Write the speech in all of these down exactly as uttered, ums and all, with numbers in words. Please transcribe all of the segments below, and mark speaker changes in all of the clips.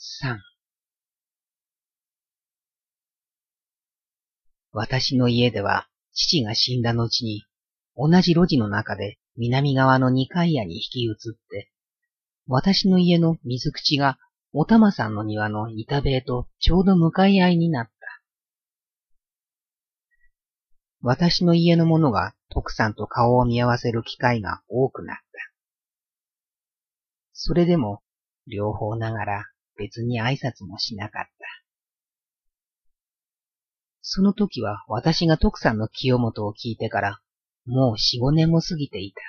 Speaker 1: さん。私の家では父が死んだ後に同じ路地の中で南側の二階屋に引き移って、私の家の水口がお玉さんの庭の板塀とちょうど向かい合いになった。私の家の者が徳さんと顔を見合わせる機会が多くなった。それでも両方ながら別に挨拶もしなかった。その時は私が徳さんの清元を聞いてからもう四五年も過ぎていた。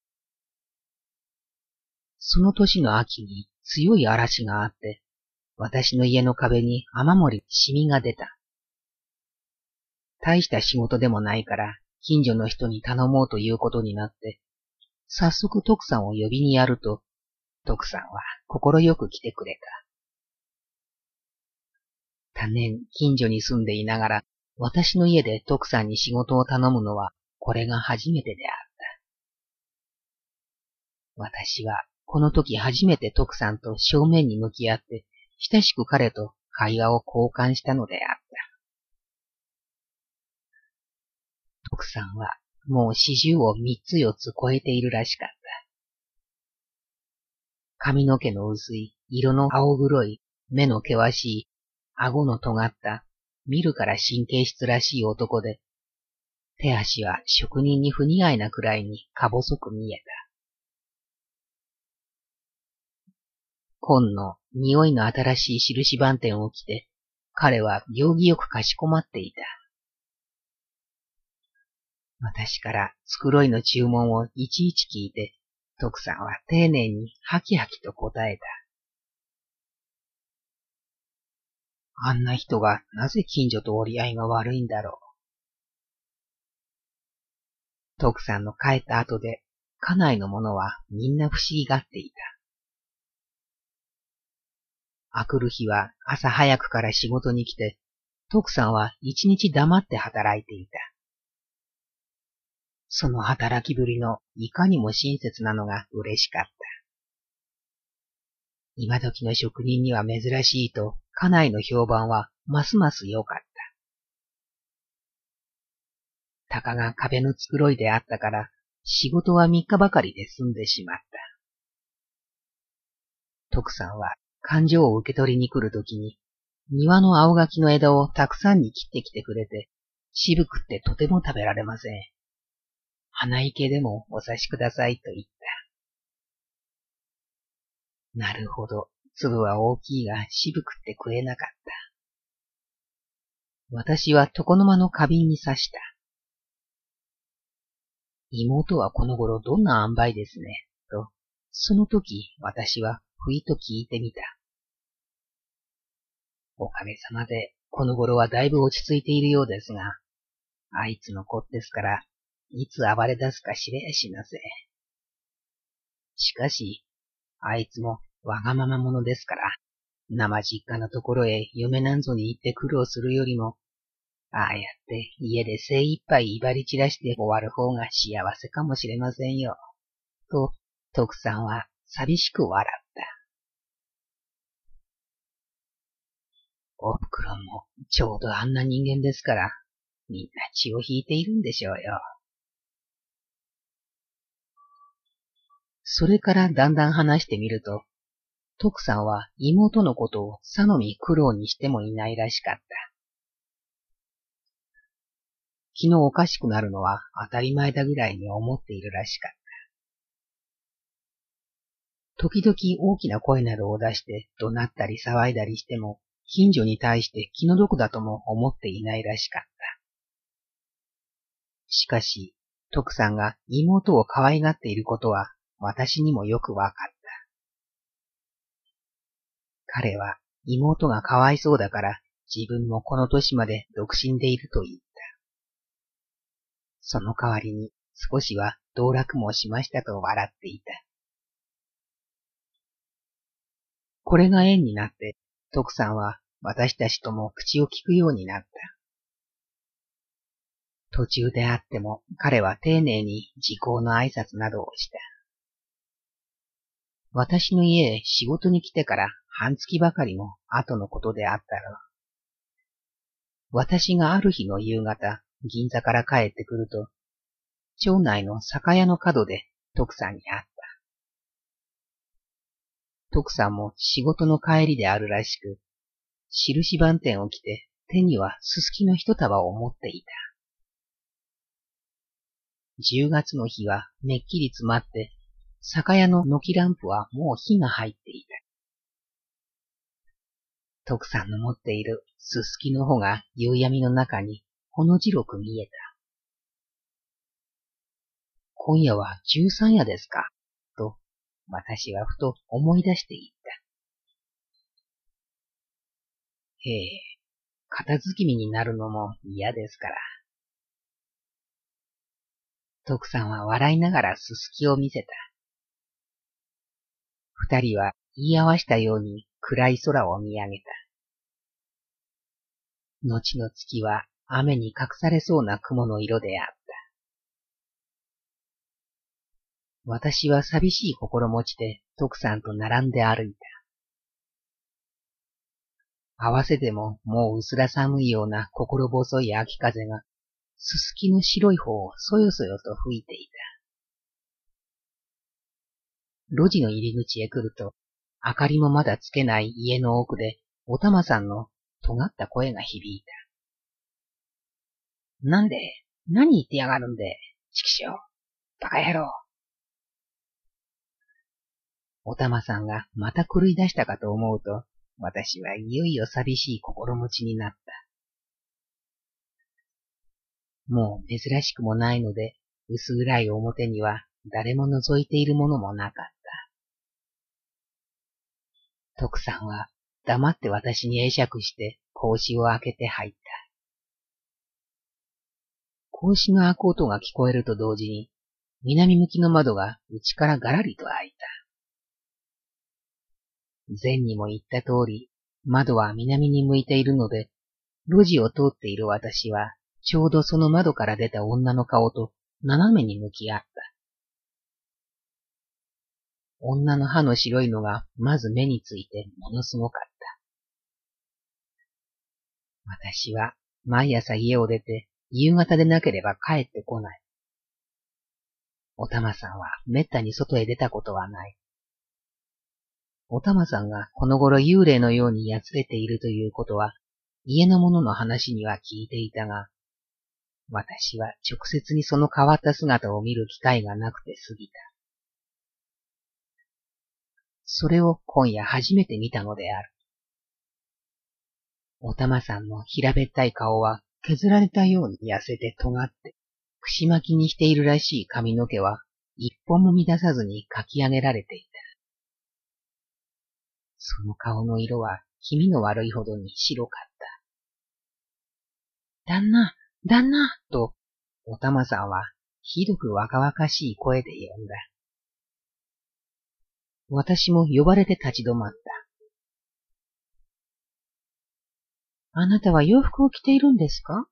Speaker 1: その年の秋に強い嵐があって、私の家の壁に雨漏りシミが出た。大した仕事でもないから近所の人に頼もうということになって、早速徳さんを呼びにやると、徳さんは心よく来てくれた。多年近所に住んでいながら、私の家で徳さんに仕事を頼むのはこれが初めてであった。私はこの時初めて徳さんと正面に向き合って、親しく彼と会話を交換したのであった。徳さんはもう四十を三つ四つ超えているらしかった。髪の毛の薄い、色の青黒い、目の険しい、顎の尖った、見るから神経質らしい男で、手足は職人に不似合いなくらいにか細く見えた。紺の匂いの新しい印番店を着て、彼は行儀よくかしこまっていた。私から繕いの注文をいちいち聞いて、徳さんは丁寧にハキハキと答えた。あんな人がなぜ近所と折り合いが悪いんだろう。徳さんの帰った後で、家内の者はみんな不思議がっていた。あくる日は朝早くから仕事に来て、徳さんは一日黙って働いていた。その働きぶりのいかにも親切なのが嬉しかった。今時の職人には珍しいと、家内の評判はますます良かった。たかが壁の繕いであったから、仕事は三日ばかりで済んでしまった。徳さんは勘定を受け取りに来るときに、庭の青柿の枝をたくさんに切ってきてくれて、渋くってとても食べられません。花池でもお察しくださいと言った。なるほど、粒は大きいが渋くって食えなかった。私は床の間の花瓶に刺した。妹はこの頃どんな塩梅ですね、と、その時私はふいと聞いてみた。おかげさまで、この頃はだいぶ落ち着いているようですが、あいつの子ですから、いつ暴れ出すか知れやしなせ。しかし、あいつもわがまま者ですから、生実家のところへ嫁なんぞに行って苦労するよりも、ああやって家で精一杯威張り散らして終わる方が幸せかもしれませんよ。と、徳さんは寂しく笑った。おふくろもちょうどあんな人間ですから、みんな血を引いているんでしょうよ。それからだんだん話してみると、徳さんは妹のことをさのみ苦労にしてもいないらしかった。気のおかしくなるのは当たり前だぐらいに思っているらしかった。時々大きな声などを出して怒鳴ったり騒いだりしても、近所に対して気の毒だとも思っていないらしかった。しかし、徳さんが妹を可愛がっていることは私にもよくわかった。彼は妹がかわいそうだから自分もこの年まで独身でいると言った。その代わりに少しは道楽もしましたと笑っていた。これが縁になって徳さんは私たちとも口を聞くようになった。途中であっても彼は丁寧に時候の挨拶などをした。私の家へ仕事に来てから半月ばかりも後のことであったろう。私がある日の夕方、銀座から帰ってくると、町内の酒屋の角で徳さんに会った。徳さんも仕事の帰りであるらしく、印番店を着て手にはすすきの一束を持っていた。十月の日はめっきり詰まって、酒屋の軒ランプはもう火が入っていた。徳さんの持っているすすきの穂が夕闇の中にほの白く見えた。今夜は十三夜ですかと、私はふと思い出していった。ええ、片付き身になるのも嫌ですから。徳さんは笑いながらすすきを見せた。二人は言い合わしたように暗い空を見上げた。後の月は雨に隠されそうな雲の色であった。私は寂しい心持ちで徳さんと並んで歩いた。合わせてももう薄ら寒いような心細い秋風が、すすきの白い方をそよそよと吹いていた。路地の入り口へ来ると、明かりもまだつけない家の奥で、おたまさんの尖った声が響いた。なんで、何言ってやがるんで、ちきしょう、バカ野郎。おたまさんがまた狂い出したかと思うと、私はいよいよ寂しい心持ちになった。もう珍しくもないので、薄暗い表には誰も覗いているものもなかった。徳さんは黙って私に会釈して格子を開けて入った。格子が開く音が聞こえると同時に、南向きの窓が内からガラリと開いた。前にも言った通り、窓は南に向いているので、路地を通っている私は、ちょうどその窓から出た女の顔と斜めに向き合った。女の歯の白いのがまず目についてものすごかった。私は毎朝家を出て夕方でなければ帰ってこない。おたまさんはめったに外へ出たことはない。おたまさんがこの頃幽霊のようにやつれているということは家の者の話には聞いていたが、私は直接にその変わった姿を見る機会がなくて過ぎた。それを今夜初めて見たのである。おたまさんの平べったい顔は削られたように痩せて尖って、串巻きにしているらしい髪の毛は一本も乱さずにかき上げられていた。その顔の色は気味の悪いほどに白かった。旦那、旦那と、おたまさんはひどく若々しい声で呼んだ。私も呼ばれて立ち止まった。あなたは洋服を着ているんですか？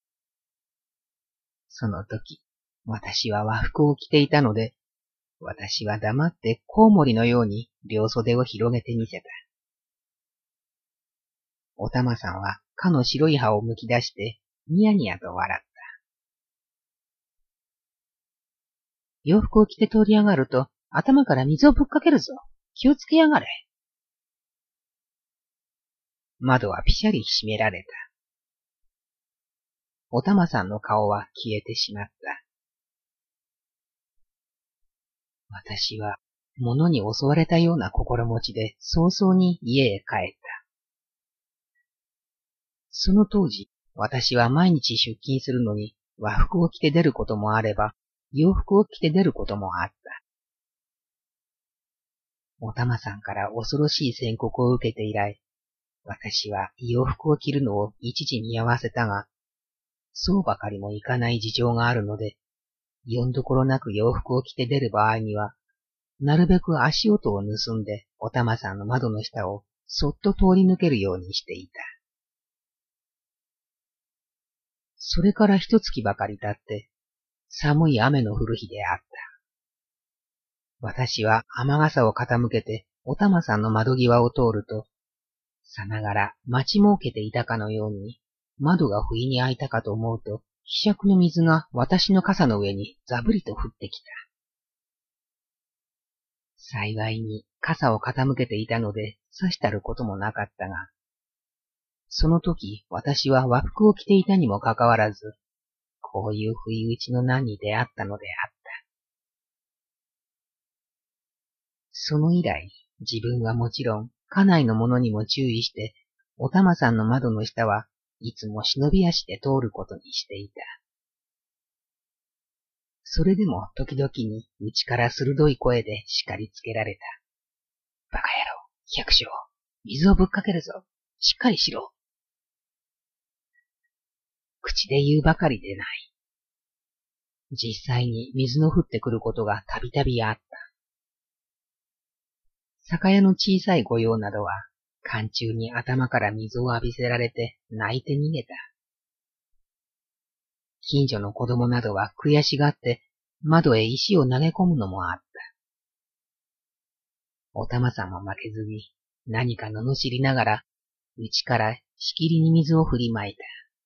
Speaker 1: その時、私は和服を着ていたので、私は黙ってコウモリのように両袖を広げてみせた。おたまさんはかの白い歯をむき出して、ニヤニヤと笑った。洋服を着て通り上がると、頭から水をぶっかけるぞ。気をつけやがれ。窓はぴしゃり閉められた。おたまさんの顔は消えてしまった。私は物に襲われたような心持ちで早々に家へ帰った。その当時、私は毎日出勤するのに和服を着て出ることもあれば、洋服を着て出ることもあった。おたまさんから恐ろしい宣告を受けて以来、私は洋服を着るのを一時見合わせたが、そうばかりもいかない事情があるので、よんどころなく洋服を着て出る場合には、なるべく足音を盗んでおたまさんの窓の下をそっと通り抜けるようにしていた。それから一月ばかり経って、寒い雨の降る日であった。私は雨傘を傾けてお玉さんの窓際を通ると、さながら待ちもうけていたかのように、窓が不意に開いたかと思うと、ひしゃくの水が私の傘の上にざぶりと降ってきた。幸いに傘を傾けていたので差したることもなかったが、その時私は和服を着ていたにもかかわらず、こういう不意打ちの難に出会ったのであった。その以来、自分はもちろん家内の者にも注意して、お玉さんの窓の下はいつも忍び足で通ることにしていた。それでも時々に内から鋭い声で叱りつけられた。バカ野郎、百姓、水をぶっかけるぞ。しっかりしろ。口で言うばかりでない。実際に水の降ってくることがたびたびあった。酒屋の小さい御用などは、寒中に頭から水を浴びせられて泣いて逃げた。近所の子供などは悔しがって窓へ石を投げ込むのもあった。お玉さんも負けずに何か罵りながら内からしきりに水を振りまいた。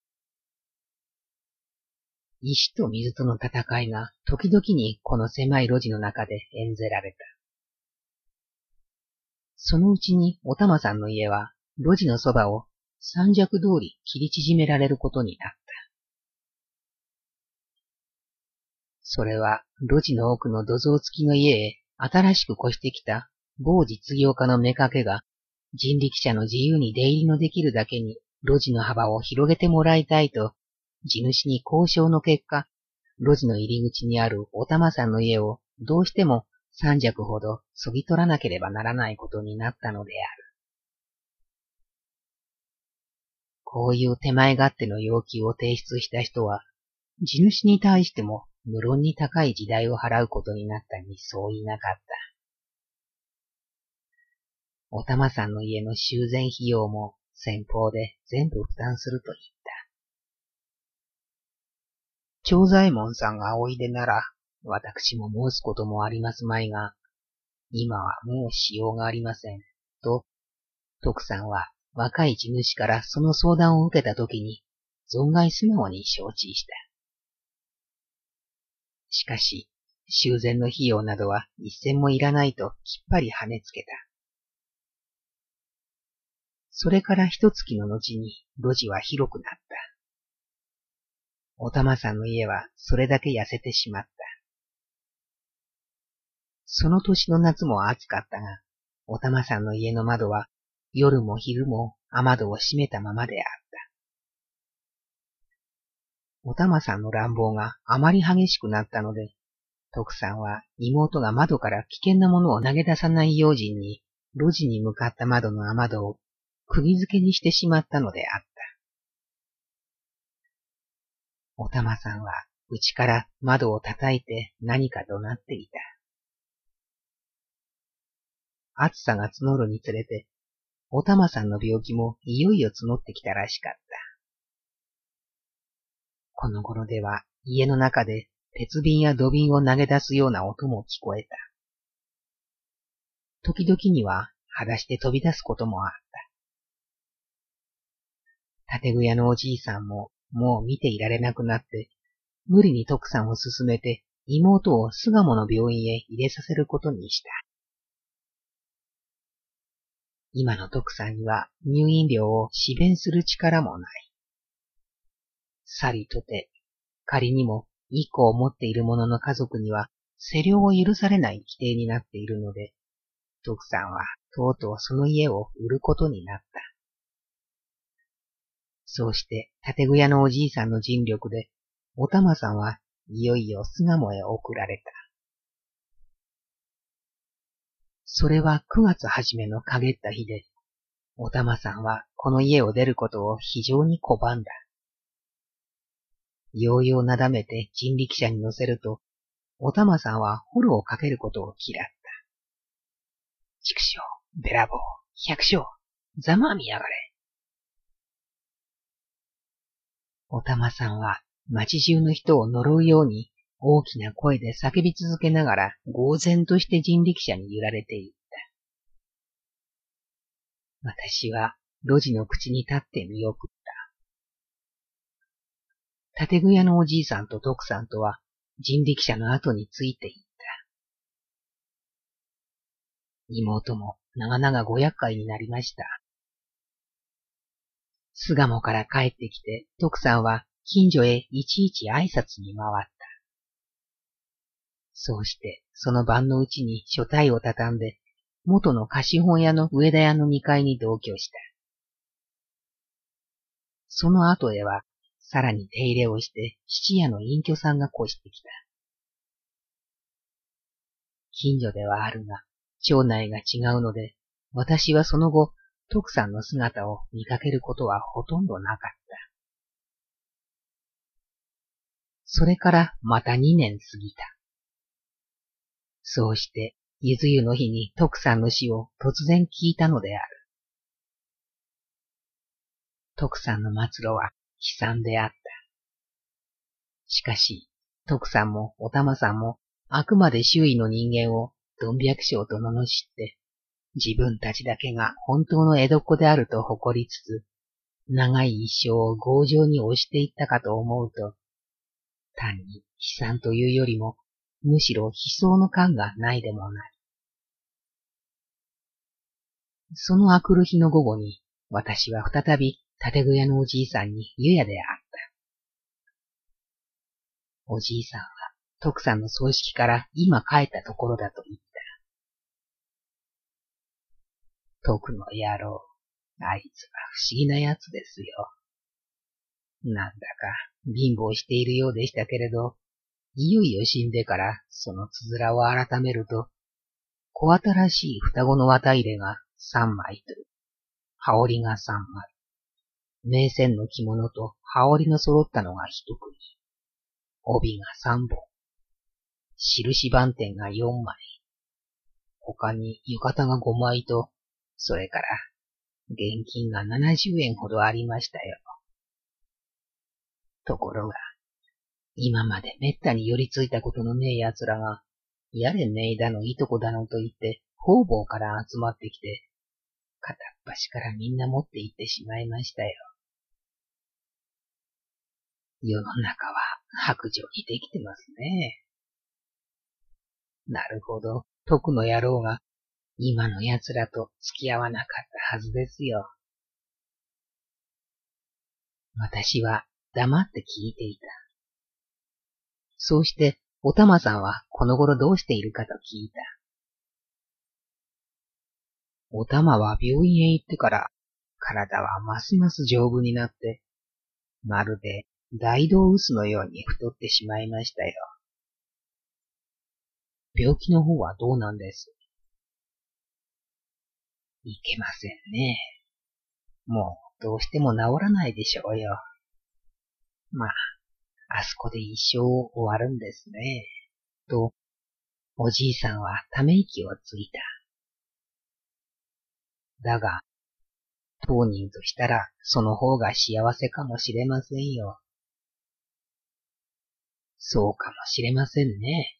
Speaker 1: 石と水との戦いが時々にこの狭い路地の中で演ぜられた。そのうちにお玉さんの家は路地のそばを三尺通り切り縮められることになった。それは路地の奥の土蔵付きの家へ新しく越してきた某実業家の妾が人力車の自由に出入りのできるだけに路地の幅を広げてもらいたいと地主に交渉の結果、路地の入り口にあるお玉さんの家をどうしても三尺ほどそぎ取らなければならないことになったのである。こういう手前勝手の要求を提出した人は、地主に対しても無論に高い時代を払うことになったにそういなかった。お玉さんの家の修繕費用も先方で全部負担すると言った。長左衛門さんがおいでなら、私も申すこともありますまいが、今はもうしようがありません。と、徳さんは若い地主からその相談を受けたときに、存外素直に承知した。しかし、修繕の費用などは一銭もいらないときっぱり跳ねつけた。それから一月の後に路地は広くなった。お玉さんの家はそれだけ痩せてしまった。その年の夏も暑かったが、お玉さんの家の窓は夜も昼も雨戸を閉めたままであった。お玉さんの乱暴があまり激しくなったので、徳さんは妹が窓から危険なものを投げ出さない用心に、路地に向かった窓の雨戸を釘付けにしてしまったのであった。お玉さんは内から窓を叩いて何か怒鳴っていた。暑さが募るにつれて、お玉さんの病気もいよいよ募ってきたらしかった。この頃では家の中で鉄瓶や土瓶を投げ出すような音も聞こえた。時々には裸足で飛び出すこともあった。建具屋のおじいさんももう見ていられなくなって、無理に徳さんを勧めて妹を巣鴨の病院へ入れさせることにした。今の徳さんには入院料を支弁する力もない。さりとて、仮にも一個を持っている者の家族には施療を許されない規定になっているので、徳さんはとうとうその家を売ることになった。そうして建具屋のおじいさんの尽力で、お玉さんはいよいよ巣鴨へ送られた。それはくがつはじめの陰った日で、お玉さんはこの家を出ることを非常に拒んだ。ようようなだめて人力車に乗せると、お玉さんはホロをかけることを嫌った。畜生、べらぼう、百姓、ざまあみやがれ。お玉さんは町中の人を呪うように大きな声で叫び続けながら呆然として人力車に揺られていった。 私は路地の口に立って見送った。建具屋のおじいさんと徳さんとは人力車の後についていった。妹も長々ご厄介になりました。巣鴨から帰ってきて、徳さんは近所へいちいち挨拶に回った。そうして、その晩のうちに所帯を畳んで、元の貸本屋の上田屋のにかいに同居した。その後では、さらに手入れをして、質屋の隠居さんが越してきた。近所ではあるが、町内が違うので、私はその後、徳さんの姿を見かけることはほとんどなかった。それからまたにねん過ぎた。そうして、ゆず湯の日に徳さんの死を突然聞いたのである。徳さんの末路は悲惨であった。しかし、徳さんもお玉さんもあくまで周囲の人間をどん百姓と罵って、自分たちだけが本当の江戸っ子であると誇りつつ、長い一生を強情に押していったかと思うと、単に悲惨というよりも、むしろ悲壮の感がないでもない。その明くる日の午後に、私は再び建具屋のおじいさんに湯屋で会った。おじいさんは、徳さんの葬式から今帰ったところだと言った。徳の野郎、あいつは不思議な奴ですよ。なんだか貧乏しているようでしたけれど、いよいよ死んでからそのつづらを改めると、小新しい双子の綿入れが三枚と、羽織が三枚、名線の着物と羽織の揃ったのが一組、帯が三本、印番点が四枚、他に浴衣が五枚と、それから現金が七十円ほどありましたよ。ところが、今までめったに寄りついたことのねえ奴らが、やれめいだのいとこだのと言って、方々から集まってきて、片っ端からみんな持って行ってしまいましたよ。世の中は白状にできてますね。なるほど、徳の野郎が、今の奴らと付き合わなかったはずですよ。私は黙って聞いていた。そうして、おたまさんはこの頃どうしているかと聞いた。おたまは病院へ行ってから、体はますます丈夫になって、まるで大道臼のように太ってしまいましたよ。病気の方はどうなんです？いけませんね。もうどうしても治らないでしょうよ。まあ、あそこで一生終わるんですね。と、おじいさんはため息をついた。だが、当人としたらその方が幸せかもしれませんよ。そうかもしれませんね。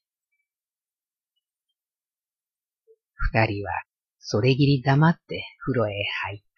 Speaker 1: 二人はそれぎり黙って風呂へ入った。